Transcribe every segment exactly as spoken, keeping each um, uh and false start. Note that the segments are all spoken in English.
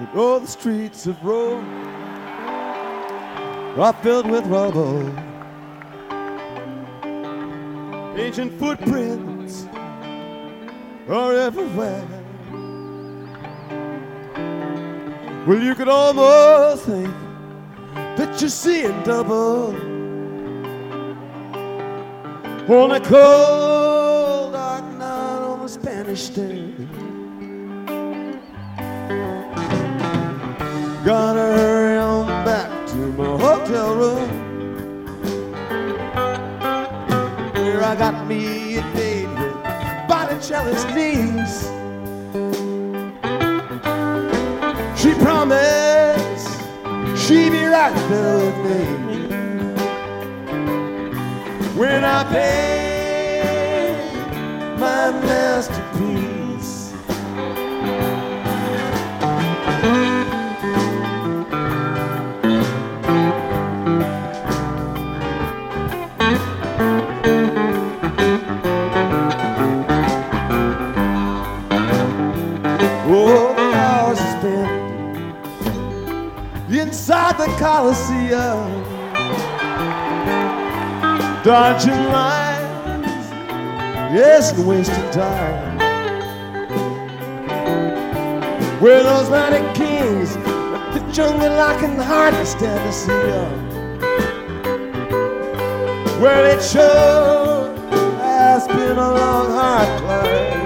Oh, the streets of Rome are filled with rubble. Ancient footprints are everywhere. Well, you could almost think that you're seeing double on a cold dark night on the Spanish stage. Gotta hurry on back to my hotel room, where I got me a date with Botticelli's niece. She promised she'd be right there with me when I paid my masterpiece. Oh, the hours I spent inside the Coliseum, dodging lines, yes, and wasting time. Where those mighty kings of the jungle I can hardly stand to see them. Well, it sure has been a long, hard climb.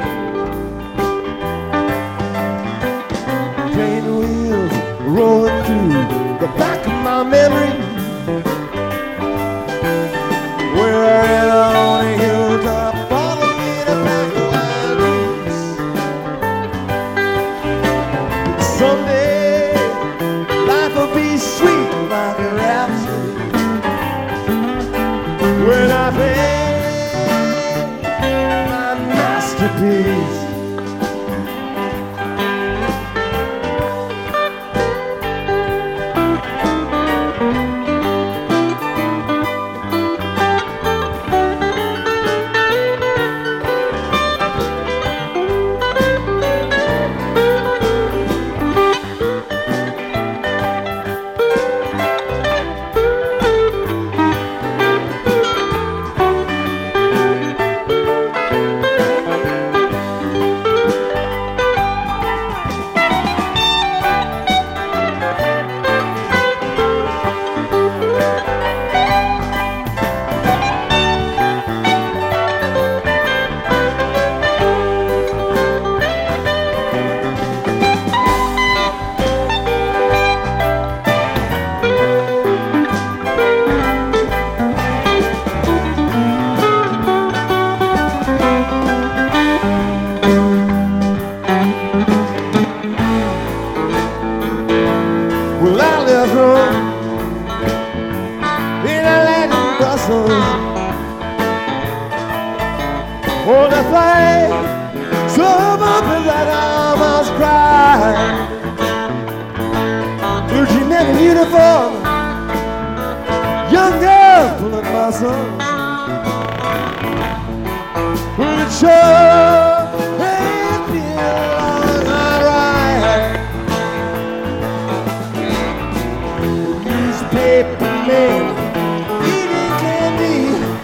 Train wheels rolling through the back of my memory, where on a hilltop falling in a pack of wild geese. Someday life will be sweet like a rhapsody when I play my masterpiece. Oh, the flag so bumping that I almost cried. Virgin men in uniform, young girls pulling muscles. Well, it sure has been a long, hard ride. Newspaper men eating candy,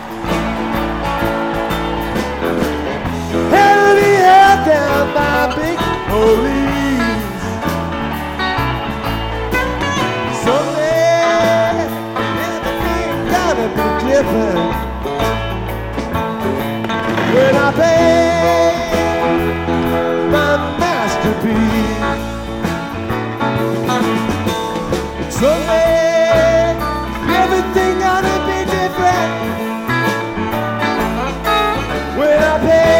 down by big police. Someday everything's gonna be different when I pay my masterpiece. Someday everything's gonna be different when I pay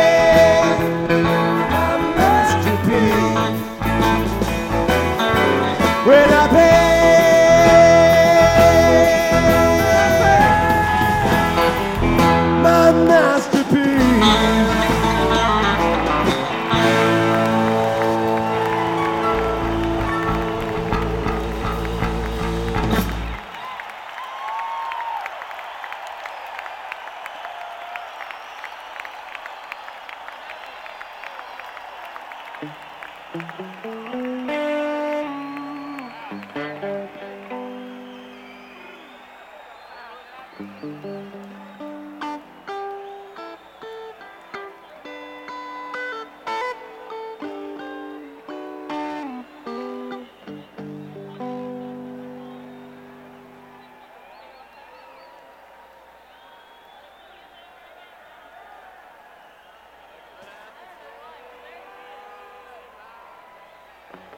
when I pay my masterpiece.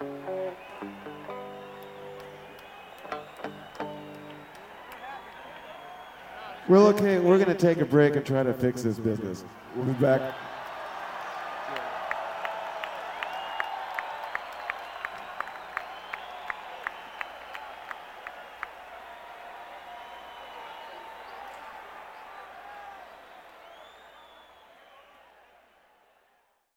Well, okay, we're going to take a break and try to fix this business. We'll be back.